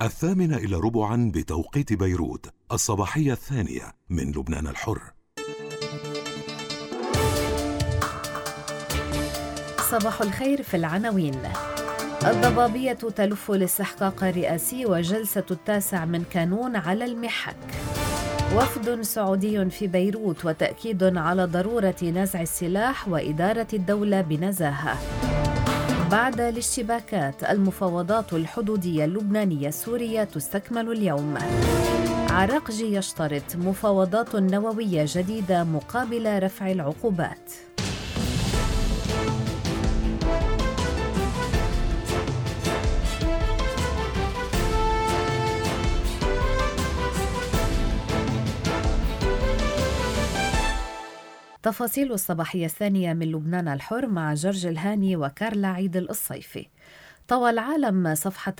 8:45 بتوقيت بيروت، الصباحية الثانية من لبنان الحر. صباح الخير. في العناوين: الضبابية تلف الاستحقاق الرئاسي وجلسة 9 من كانون على المحك. وفد سعودي في بيروت وتأكيد على ضرورة نزع السلاح وإدارة الدولة بنزاهة. بعد الاشتباكات، المفاوضات الحدودية اللبنانية السورية تستكمل اليوم. عراقجي يشترط مفاوضات نووية جديدة مقابل رفع العقوبات. تفاصيل الصباحية الثانية من لبنان الحر مع جورج الهاني وكارلا عيد الصيفي. طوى العالم صفحة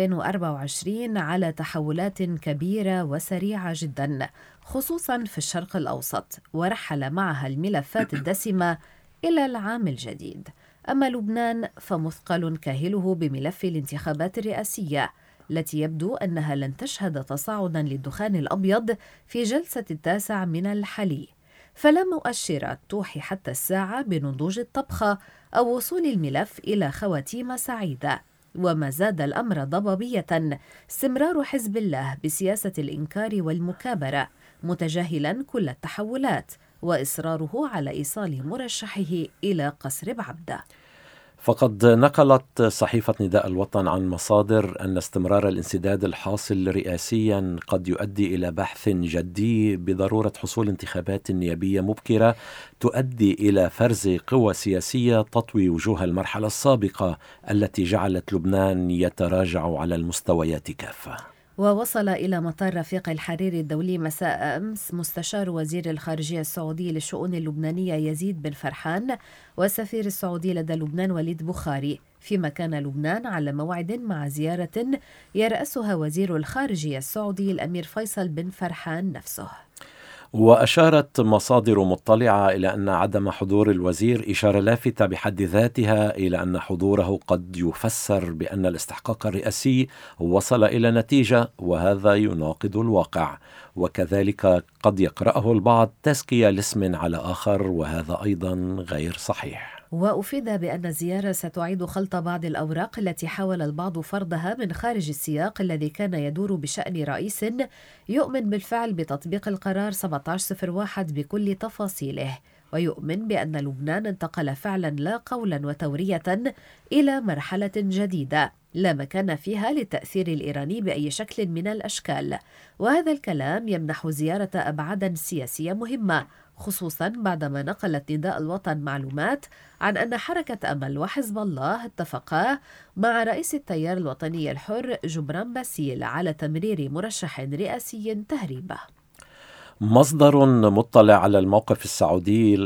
2024 على تحولات كبيرة وسريعة جدا، خصوصا في الشرق الأوسط، ورحل معها الملفات الدسمة إلى العام الجديد. أما لبنان فمثقل كاهله بملف الانتخابات الرئاسية التي يبدو أنها لن تشهد تصاعدا للدخان الأبيض في جلسة 9 من الحلي، فلا مؤشرات توحي حتى الساعة بنضوج الطبخة أو وصول الملف إلى خواتيم سعيدة. وما زاد الأمر ضبابية استمرار حزب الله بسياسة الإنكار والمكابرة، متجاهلا كل التحولات، وإصراره على إيصال مرشحه إلى قصر بعبدة. فقد نقلت صحيفة نداء الوطن عن مصادر أن استمرار الانسداد الحاصل رئاسيا قد يؤدي إلى بحث جدي بضرورة حصول انتخابات نيابية مبكرة تؤدي إلى فرز قوى سياسية تطوي وجوه المرحلة السابقة التي جعلت لبنان يتراجع على المستويات كافة. ووصل إلى مطار رفيق الحريري الدولي مساء أمس مستشار وزير الخارجية السعودي للشؤون اللبنانية يزيد بن فرحان والسفير السعودي لدى لبنان وليد بخاري، فيما كان لبنان على موعد مع زيارة يرأسها وزير الخارجية السعودي الأمير فيصل بن فرحان نفسه. وأشارت مصادر مطلعة إلى أن عدم حضور الوزير إشارة لافتة بحد ذاتها إلى أن حضوره قد يفسر بأن الاستحقاق الرئاسي وصل إلى نتيجة، وهذا يناقض الواقع، وكذلك قد يقرأه البعض تزكية لاسم على آخر، وهذا أيضا غير صحيح. وأفيد بأن الزيارة ستعيد خلط بعض الأوراق التي حاول البعض فرضها من خارج السياق الذي كان يدور بشأن رئيس يؤمن بالفعل بتطبيق القرار 1701 بكل تفاصيله، ويؤمن بأن لبنان انتقل فعلا لا قولا وتورية إلى مرحلة جديدة لا مكان فيها للتأثير الإيراني بأي شكل من الأشكال. وهذا الكلام يمنح زيارة أبعادا سياسية مهمة، خصوصا بعدما نقلت نداء الوطن معلومات عن أن حركة أمل وحزب الله اتفقا مع رئيس التيار الوطني الحر جبران باسيل على تمرير مرشح رئاسي تهريبه. مصدر مطلع على الموقف السعودي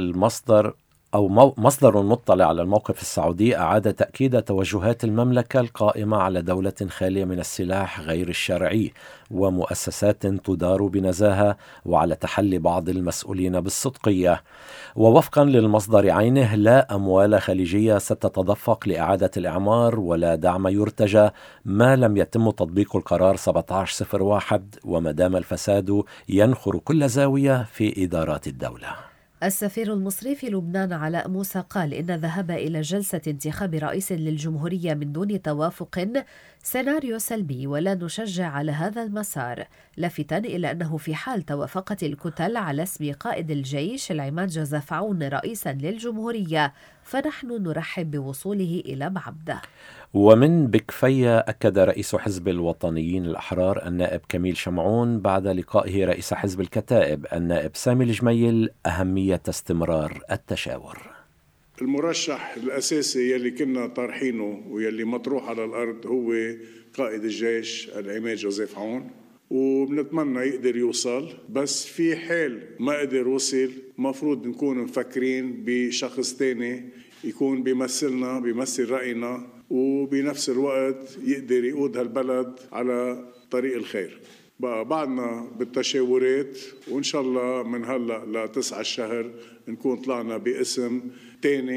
مصدر مطلع على الموقف السعودي أعاد تأكيد توجهات المملكة القائمة على دولة خالية من السلاح غير الشرعي ومؤسسات تدار بنزاهة، وعلى تحلي بعض المسؤولين بالصدقية. ووفقا للمصدر عينه، لا أموال خليجية ستتدفق لإعادة الإعمار ولا دعم يرتجى ما لم يتم تطبيق القرار 1701، ومدام الفساد ينخر كل زاوية في إدارات الدولة. السفير المصري في لبنان علاء موسى قال إن الذهاب إلى جلسة انتخاب رئيس للجمهورية من دون توافق سيناريو سلبي ولا نشجع على هذا المسار، لافتا إلى أنه في حال توافقت الكتل على اسم قائد الجيش العماد جوزيف عون رئيسا للجمهورية فنحن نرحب بوصوله إلى بعبدة. ومن بكفية أكد رئيس حزب الوطنيين الأحرار النائب كميل شمعون بعد لقائه رئيس حزب الكتائب النائب سامي الجميل أهمية استمرار التشاور. المرشح الأساسي يلي كنا طارحينه ويلي مطروح على الأرض هو قائد الجيش العماد جوزيف عون، وبنتمنى يقدر يوصل، بس في حال ما قدر وصل مفروض نكون مفكرين بشخص تاني يكون بيمثلنا بيمثل رأينا وبنفس الوقت يقدر يقود هالبلد على طريق الخير. بقى بعدنا بالتشاورات، وإن شاء الله من هلأ ل9 الشهر نكون طلعنا باسم تاني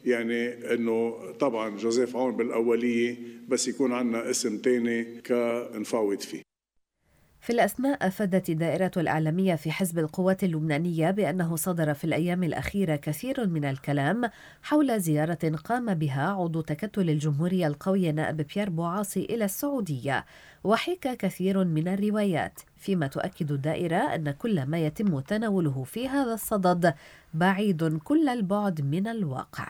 يعني أنه طبعا جوزيف عون بالأولية بس يكون عنا اسم تاني كنفاوض فيه. في الأثناء أفادت الدائرة الإعلامية في حزب القوات اللبنانية بأنه صدر في الأيام الأخيرة كثير من الكلام حول زيارة قام بها عضو تكتل الجمهورية القوي نائب بيير بوعاصي إلى السعودية، وحكى كثير من الروايات، فيما تؤكد الدائرة أن كل ما يتم تناوله في هذا الصدد بعيد كل البعد من الواقع.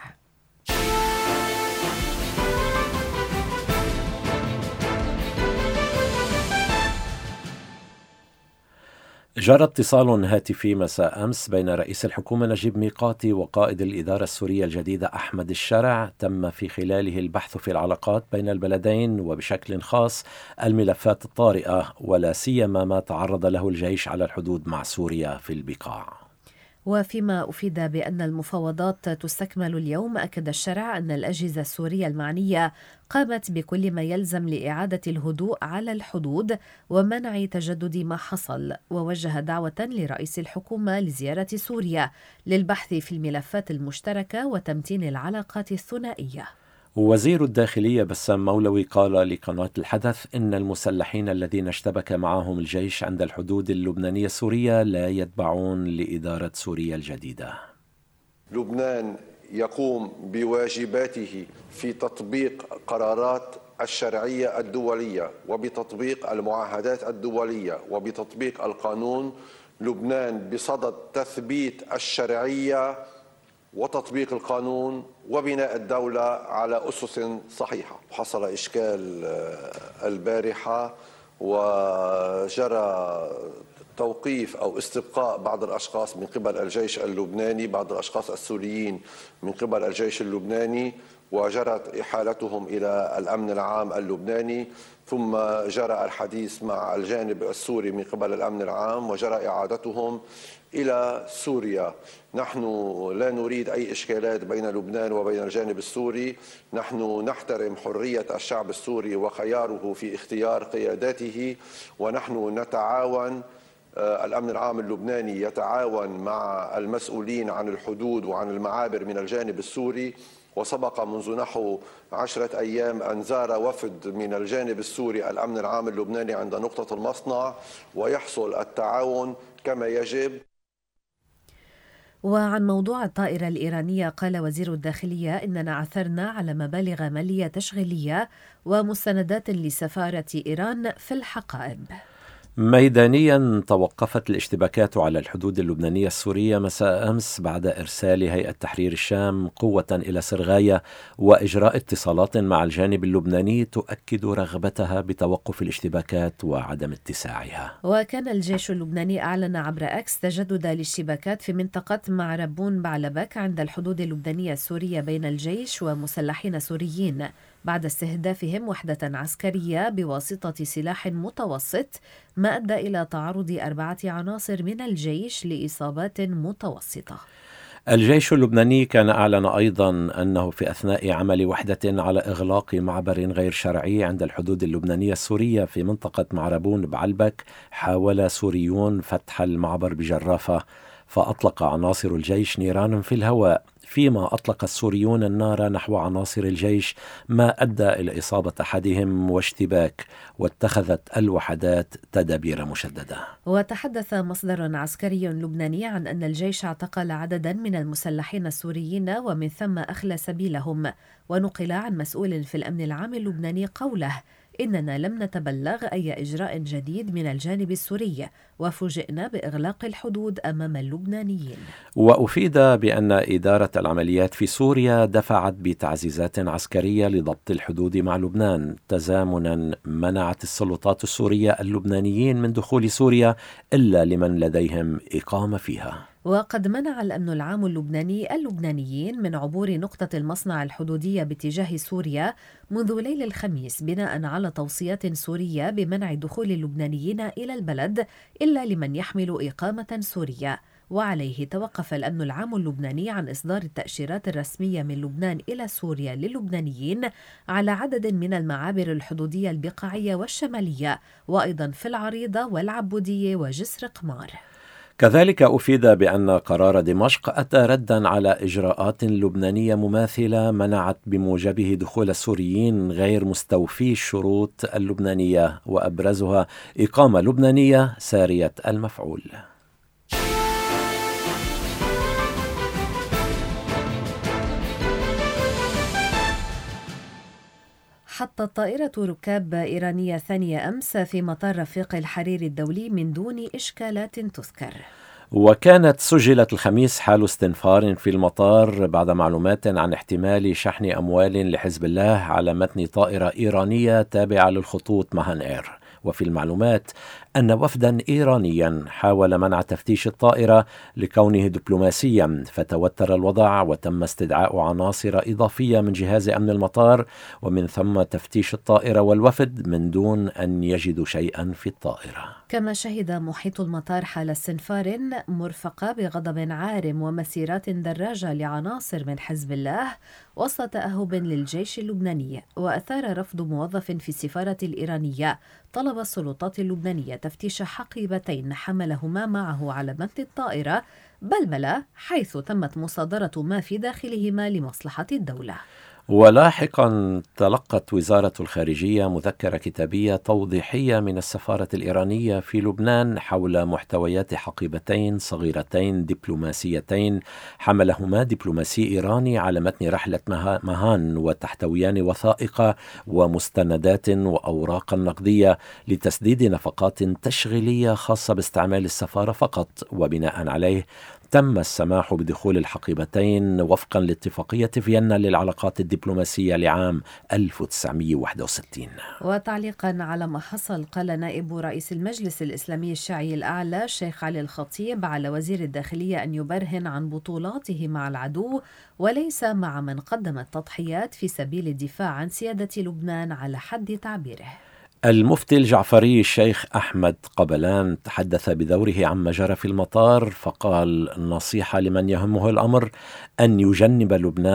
جرى اتصال هاتفي مساء أمس بين رئيس الحكومة نجيب ميقاتي وقائد الإدارة السورية الجديدة أحمد الشرع، تم في خلاله البحث في العلاقات بين البلدين وبشكل خاص الملفات الطارئة، ولا سيما ما تعرض له الجيش على الحدود مع سوريا في البقاع. وفيما أفيد بأن المفاوضات تستكمل اليوم، أكد الشرع أن الأجهزة السورية المعنية قامت بكل ما يلزم لإعادة الهدوء على الحدود ومنع تجدد ما حصل، ووجه دعوة لرئيس الحكومة لزيارة سوريا للبحث في الملفات المشتركة وتمتين العلاقات الثنائية. وزير الداخلية بسام مولوي قال لقناة الحدث إن المسلحين الذين اشتبك معهم الجيش عند الحدود اللبنانية السورية لا يتبعون لإدارة سوريا الجديدة. لبنان يقوم بواجباته في تطبيق قرارات الشرعية الدولية وبتطبيق المعاهدات الدولية وبتطبيق القانون. لبنان بصدد تثبيت الشرعية وتطبيق القانون وبناء الدولة على أسس صحيحة. حصل إشكال البارحة وجرى توقيف أو استبقاء بعض الأشخاص من قبل الجيش اللبناني، بعض الأشخاص السوريين من قبل الجيش اللبناني، وجرت إحالتهم إلى الأمن العام اللبناني، ثم جرى الحديث مع الجانب السوري من قبل الأمن العام وجرى إعادتهم إلى سوريا. نحن لا نريد أي إشكالات بين لبنان وبين الجانب السوري، نحن نحترم حرية الشعب السوري وخياره في اختيار قياداته، ونحن نتعاون، الأمن العام اللبناني يتعاون مع المسؤولين عن الحدود وعن المعابر من الجانب السوري. وسبق منذ نحو 10 أيام أن زار وفد من الجانب السوري الأمن العام اللبناني عند نقطة المصنع، ويحصل التعاون كما يجب. وعن موضوع الطائرة الإيرانية قال وزير الداخلية إننا عثرنا على مبالغ مالية تشغيلية ومستندات لسفارة إيران في الحقائب. ميدانيا توقفت الاشتباكات على الحدود اللبنانية السورية مساء أمس بعد إرسال هيئة تحرير الشام قوة إلى سرغاية وإجراء اتصالات مع الجانب اللبناني تؤكد رغبتها بتوقف الاشتباكات وعدم اتساعها. وكان الجيش اللبناني أعلن عبر أكس تجدد الاشتباكات في منطقة معربون بعلبك عند الحدود اللبنانية السورية بين الجيش ومسلحين سوريين بعد استهدافهم وحدة عسكرية بواسطة سلاح متوسط، ما أدى إلى تعرض 4 عناصر من الجيش لإصابات متوسطة. الجيش اللبناني كان أعلن أيضا أنه في أثناء عمل وحدة على إغلاق معبر غير شرعي عند الحدود اللبنانية السورية في منطقة معربون بعلبك، حاول سوريون فتح المعبر بجرافة، فأطلق عناصر الجيش نيران في الهواء، فيما أطلق السوريون النار نحو عناصر الجيش، ما أدى إلى إصابة أحدهم واشتباك، واتخذت الوحدات تدابير مشددة. وتحدث مصدر عسكري لبناني عن أن الجيش اعتقل عددا من المسلحين السوريين ومن ثم أخلى سبيلهم، ونقل عن مسؤول في الأمن العام اللبناني قوله: إننا لم نتبلغ أي إجراء جديد من الجانب السوري، وفوجئنا بإغلاق الحدود أمام اللبنانيين. وأفيد بأن إدارة العمليات في سوريا دفعت بتعزيزات عسكرية لضبط الحدود مع لبنان، تزامنا منعت السلطات السورية اللبنانيين من دخول سوريا إلا لمن لديهم إقامة فيها. وقد منع الأمن العام اللبناني اللبنانيين من عبور نقطة المصنع الحدودية باتجاه سوريا منذ ليل الخميس، بناء على توصيات سورية بمنع دخول اللبنانيين إلى البلد إلا لمن يحمل إقامة سورية. وعليه توقف الأمن العام اللبناني عن إصدار التأشيرات الرسمية من لبنان إلى سوريا للبنانيين على عدد من المعابر الحدودية البقاعية والشمالية، وأيضا في العريضة والعبودية وجسر قمار. كذلك أفيد بأن قرار دمشق أتى ردا على إجراءات لبنانية مماثلة منعت بموجبه دخول السوريين غير مستوفي الشروط اللبنانية، وأبرزها إقامة لبنانية سارية المفعول. حطت طائرة ركاب إيرانية ثانية أمس في مطار رفيق الحريري الدولي من دون إشكالات تذكر. وكانت سجلت الخميس حال استنفار في المطار بعد معلومات عن احتمال شحن أموال لحزب الله على متن طائرة إيرانية تابعة للخطوط ماهان إير. وفي المعلومات أن وفدا إيرانيا حاول منع تفتيش الطائرة لكونه دبلوماسيا، فتوتر الوضع وتم استدعاء عناصر إضافية من جهاز أمن المطار ومن ثم تفتيش الطائرة والوفد من دون أن يجدوا شيئا في الطائرة. كما شهد محيط المطار حال استنفار مرفقة بغضب عارم ومسيرات دراجة لعناصر من حزب الله وسط تأهب للجيش اللبناني، وأثار رفض موظف في السفارة الإيرانية طلب السلطات اللبنانية تفتيش حقيبتين حملهما معه على متن الطائرة بلبلة، حيث تمت مصادرة ما في داخلهما لمصلحة الدولة. ولاحقا تلقت وزارة الخارجية مذكرة كتابية توضيحية من السفارة الإيرانية في لبنان حول محتويات حقيبتين صغيرتين دبلوماسيتين حملهما دبلوماسي إيراني على متن رحلة ماهان، وتحتويان وثائق ومستندات وأوراقا نقدية لتسديد نفقات تشغيلية خاصة باستعمال السفارة فقط، وبناء عليه تم السماح بدخول الحقيبتين وفقا لاتفاقية فيينا للعلاقات الدبلوماسية لعام 1961. وتعليقا على ما حصل، قال نائب رئيس المجلس الإسلامي الشيعي الأعلى الشيخ علي الخطيب على وزير الداخلية أن يبرهن عن بطولاته مع العدو وليس مع من قدم التضحيات في سبيل الدفاع عن سيادة لبنان على حد تعبيره. المفتي الجعفري الشيخ أحمد قبلان تحدث بدوره عما جرى في المطار، فقال: نصيحة لمن يهمه الأمر أن يجنب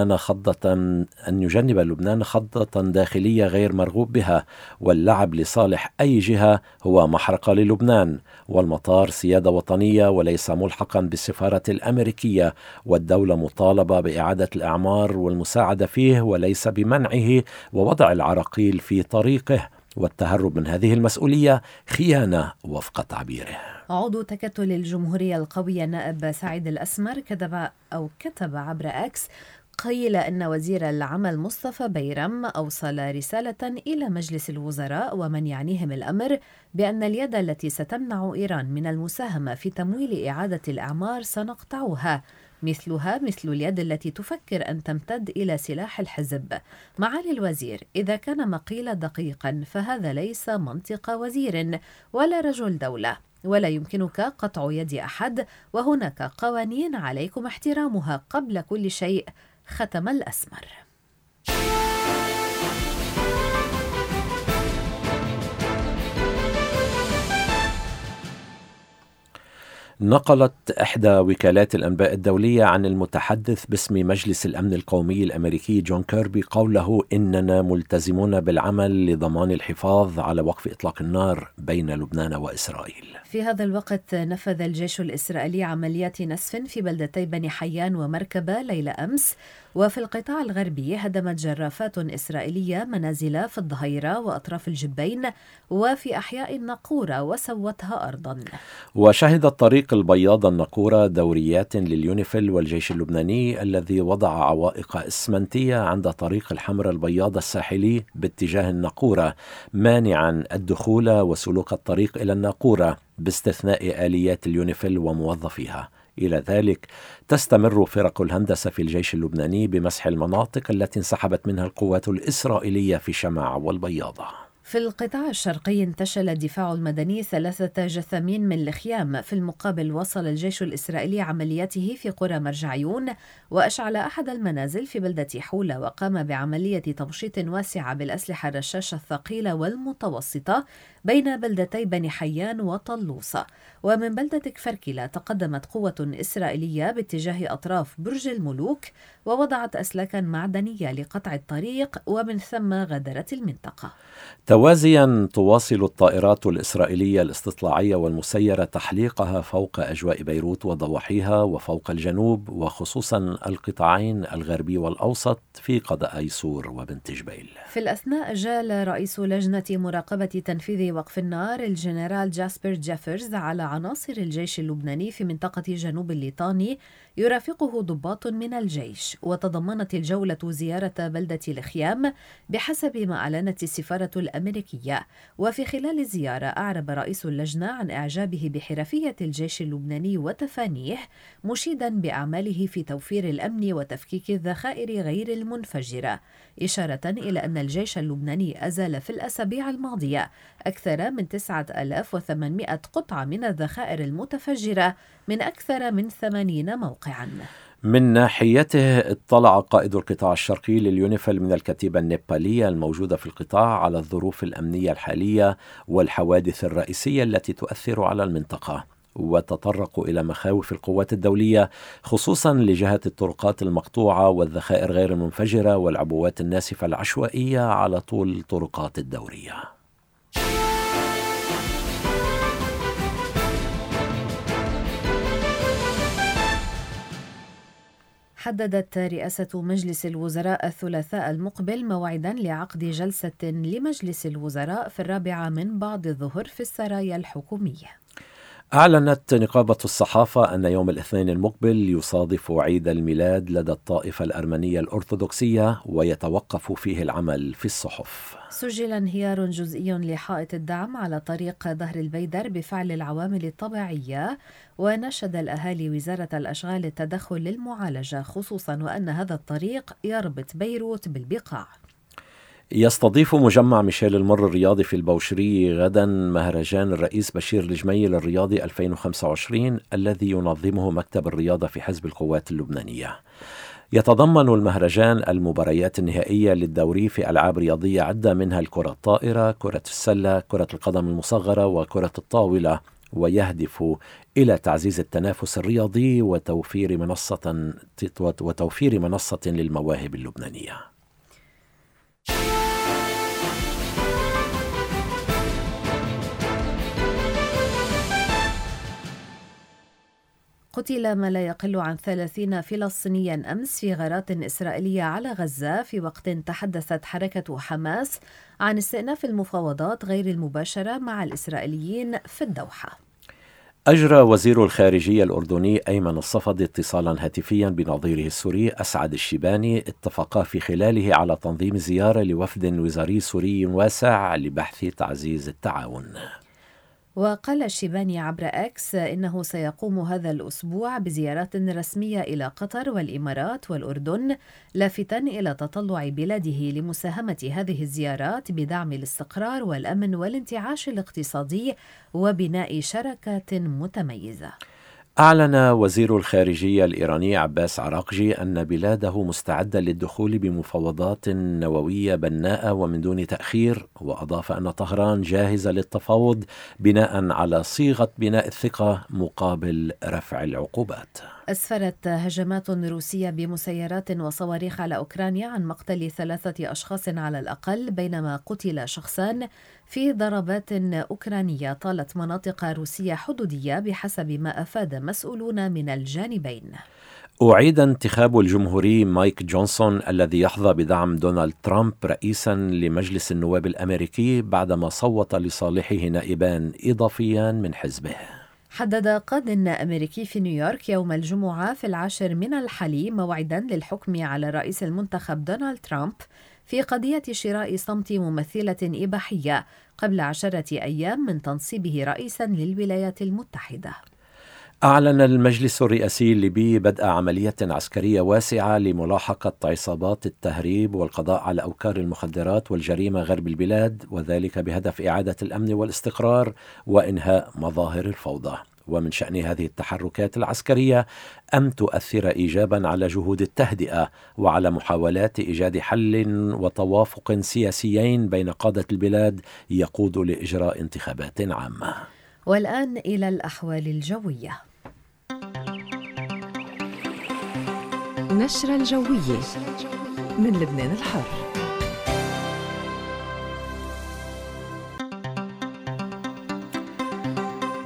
لبنان خضة داخلية غير مرغوب بها، واللعب لصالح أي جهة هو محرقة للبنان، والمطار سيادة وطنية وليس ملحقا بالسفارة الأمريكية، والدولة مطالبة بإعادة الأعمار والمساعدة فيه وليس بمنعه ووضع العراقيل في طريقه، والتهرب من هذه المسؤولية خيانة وفق تعبيره. عضو تكتل الجمهورية القوية النائب سعيد الأسمر كتب عبر أكس: قيل أن وزير العمل مصطفى بيرم أوصل رسالة إلى مجلس الوزراء ومن يعنيهم الأمر بأن اليد التي ستمنع إيران من المساهمة في تمويل إعادة الأعمار سنقطعها، مثلها مثل اليد التي تفكر أن تمتد إلى سلاح الحزب. معالي الوزير، إذا كان ما قيل دقيقا فهذا ليس منطق وزير ولا رجل دولة، ولا يمكنك قطع يد أحد، وهناك قوانين عليكم احترامها قبل كل شيء، ختم الأسمر. نقلت إحدى وكالات الأنباء الدولية عن المتحدث باسم مجلس الأمن القومي الأمريكي جون كيربي قوله: إننا ملتزمون بالعمل لضمان الحفاظ على وقف إطلاق النار بين لبنان وإسرائيل. في هذا الوقت نفذ الجيش الإسرائيلي عمليات نسف في بلدتي بني حيان ومركبة ليلة أمس، وفي القطاع الغربي هدمت جرافات إسرائيلية منازل في الظهيرة وأطراف الجبين وفي أحياء الناقورة وسوتها أرضا. وشهد الطريق البياض الناقورة دوريات لليونيفيل والجيش اللبناني الذي وضع عوائق إسمنتية عند طريق الحمر البياض الساحلي باتجاه الناقورة، مانعا الدخول وسلوك الطريق إلى الناقورة باستثناء آليات اليونيفيل وموظفيها. إلى ذلك تستمر فرق الهندسة في الجيش اللبناني بمسح المناطق التي انسحبت منها القوات الإسرائيلية في شمع والبياضة. في القطاع الشرقي انتشل الدفاع المدني 3 جثامين من الخيام. في المقابل واصل الجيش الإسرائيلي عملياته في قرى مرجعيون وأشعل أحد المنازل في بلدة حولة، وقام بعملية تمشيط واسعة بالأسلحة الرشاشة الثقيلة والمتوسطة بين بلدتي بني حيان وطلوصة. ومن بلدة كفركلة تقدمت قوة إسرائيلية باتجاه أطراف برج الملوك ووضعت أسلاكا معدنية لقطع الطريق، ومن ثم غادرت المنطقة. موازيا تواصل الطائرات الإسرائيلية الاستطلاعية والمسيرة تحليقها فوق أجواء بيروت وضواحيها وفوق الجنوب وخصوصا القطاعين الغربي والأوسط في قضاء سور وبنت جبيل. في الأثناء جال رئيس لجنة مراقبة تنفيذ وقف النار الجنرال جاسبر جيفرز على عناصر الجيش اللبناني في منطقة جنوب الليطاني يرافقه ضباط من الجيش، وتضمنت الجولة زيارة بلدة الخيام بحسب ما أعلنت السفارة الأمريكية. وفي خلال الزيارة أعرب رئيس اللجنة عن إعجابه بحرفية الجيش اللبناني وتفانيه، مشيدا بأعماله في توفير الأمن وتفكيك الذخائر غير المنفجرة، إشارة إلى أن الجيش اللبناني أزال في الأسابيع الماضية أكثر من 9800 قطعة من الذخائر المتفجرة من أكثر من 80 موقعاً. من ناحيته اطلع قائد القطاع الشرقي لليونيفيل من الكتيبة النيبالية الموجودة في القطاع على الظروف الأمنية الحالية والحوادث الرئيسية التي تؤثر على المنطقة، وتطرقوا إلى مخاوف القوات الدولية خصوصا لجهة الطرقات المقطوعة والذخائر غير المنفجرة والعبوات الناسفة العشوائية على طول الطرقات الدورية. حددت رئاسة مجلس الوزراء الثلاثاء المقبل موعدا لعقد جلسة لمجلس الوزراء في 4 من بعد الظهر في السرايا الحكومية. أعلنت نقابة الصحافة أن يوم الاثنين المقبل يصادف عيد الميلاد لدى الطائفة الأرمنية الأرثوذكسية ويتوقف فيه العمل في الصحف. سجل انهيار جزئي لحائط الدعم على طريق ظهر البيدر بفعل العوامل الطبيعية، ونشد الأهالي وزارة الأشغال التدخل للمعالجة، خصوصا وأن هذا الطريق يربط بيروت بالبقاع. يستضيف مجمع ميشيل المر الرياضي في البوشري غدا مهرجان الرئيس بشير الجميل الرياضي 2025 الذي ينظمه مكتب الرياضة في حزب القوات اللبنانية. يتضمن المهرجان المباريات النهائية للدوري في ألعاب رياضية عدة، منها الكرة الطائرة، كرة السلة، كرة القدم المصغرة وكرة الطاولة، ويهدف إلى تعزيز التنافس الرياضي وتوفير منصة للمواهب اللبنانية. قتل ما لا يقل عن 30 فلسطينيا أمس في غارات إسرائيلية على غزة، في وقت تحدثت حركة حماس عن استئناف المفاوضات غير المباشرة مع الإسرائيليين في الدوحة. أجرى وزير الخارجية الأردني أيمن الصفدي اتصالا هاتفيا بنظيره السوري أسعد الشيباني، اتفقا في خلاله على تنظيم زيارة لوفد وزاري سوري واسع لبحث تعزيز التعاون. وقال الشيباني عبر أكس إنه سيقوم هذا الأسبوع بزيارات رسمية إلى قطر والإمارات والأردن، لافتاً إلى تطلع بلاده لمساهمة هذه الزيارات بدعم الاستقرار والأمن والانتعاش الاقتصادي وبناء شراكات متميزة. أعلن وزير الخارجية الإيراني عباس عراقجي أن بلاده مستعدة للدخول بمفاوضات نووية بناءة ومن دون تأخير، وأضاف أن طهران جاهزة للتفاوض بناء على صيغة بناء الثقة مقابل رفع العقوبات. أسفرت هجمات روسية بمسيرات وصواريخ على أوكرانيا عن مقتل 3 أشخاص على الأقل، بينما قتل شخصان في ضربات أوكرانية طالت مناطق روسية حدودية بحسب ما أفاد مسؤولون من الجانبين. أعيد انتخاب الجمهوري مايك جونسون الذي يحظى بدعم دونالد ترامب رئيسا لمجلس النواب الأمريكي بعدما صوت لصالحه نائبان إضافيان من حزبه. حدد قاضٍ أمريكي في نيويورك يوم الجمعة في 10 من الحلي موعدا للحكم على الرئيس المنتخب دونالد ترامب في قضية شراء صمت ممثلة إباحية قبل 10 أيام من تنصيبه رئيسا للولايات المتحدة. أعلن المجلس الرئاسي الليبي بدء عملية عسكرية واسعة لملاحقة عصابات التهريب والقضاء على أوكار المخدرات والجريمة غرب البلاد، وذلك بهدف إعادة الأمن والاستقرار وإنهاء مظاهر الفوضى. ومن شأن هذه التحركات العسكرية أن تؤثر إيجابا على جهود التهدئة وعلى محاولات إيجاد حل وتوافق سياسيين بين قادة البلاد يقود لإجراء انتخابات عامة. والآن إلى الأحوال الجوية. نشرة الجوية من لبنان الحر.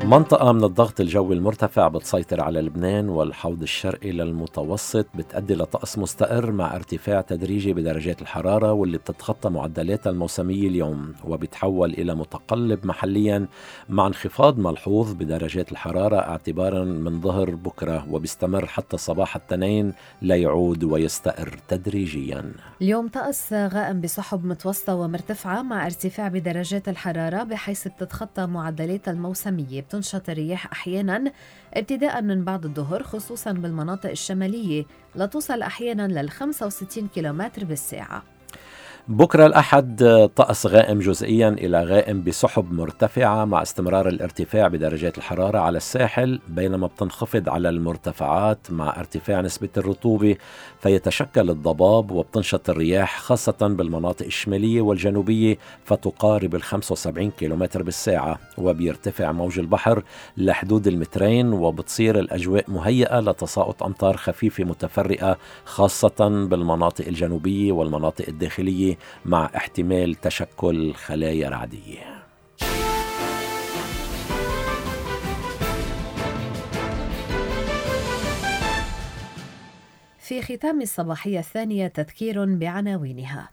منطقة من الضغط الجوي المرتفع بتسيطر على لبنان والحوض الشرقي للمتوسط، بتؤدي لطقس مستقر مع ارتفاع تدريجي بدرجات الحرارة واللي بتتخطى معدلاتها الموسمية اليوم، وبتحول إلى متقلب محليا مع انخفاض ملحوظ بدرجات الحرارة اعتبارا من ظهر بكرة، وبيستمر حتى صباح الاثنين ليعود ويستقر تدريجيا. اليوم طقس غائم بسحب متوسطة ومرتفعة مع ارتفاع بدرجات الحرارة بحيث بتتخطى معدلات الموسمية. بتنشط الرياح أحيانا ابتداء من بعد الظهر خصوصا بالمناطق الشمالية لتوصل أحيانا لل 65 كيلومتر بالساعة. بكرة الأحد طقس غائم جزئيا إلى غائم بسحب مرتفعة مع استمرار الارتفاع بدرجات الحرارة على الساحل، بينما بتنخفض على المرتفعات مع ارتفاع نسبة الرطوبة فيتشكل الضباب، وبتنشط الرياح خاصة بالمناطق الشمالية والجنوبية فتقارب 75 كيلومتر بالساعة، وبيرتفع موج البحر لحدود المترين، وبتصير الأجواء مهيئة لتساقط أمطار خفيفة متفرقة خاصة بالمناطق الجنوبية والمناطق الداخلية مع احتمال تشكل خلايا رعدية. في ختام الصباحية الثانية تذكير بعناوينها.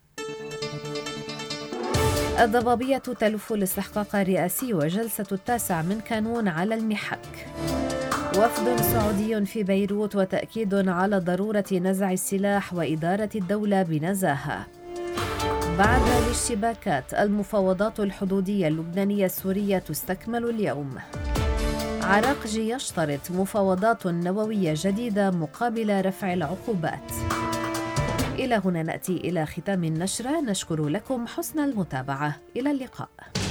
الضبابية تلف الاستحقاق الرئاسي وجلسة 9 من كانون على المحك. وفد سعودي في بيروت وتأكيد على ضرورة نزع السلاح وإدارة الدولة بنزاهة. بعد الاشتباكات المفاوضات الحدودية اللبنانية السورية تستكمل اليوم. عراقجي يشترط مفاوضات نووية جديدة مقابل رفع العقوبات. إلى هنا نأتي إلى ختام النشرة، نشكر لكم حسن المتابعة، إلى اللقاء.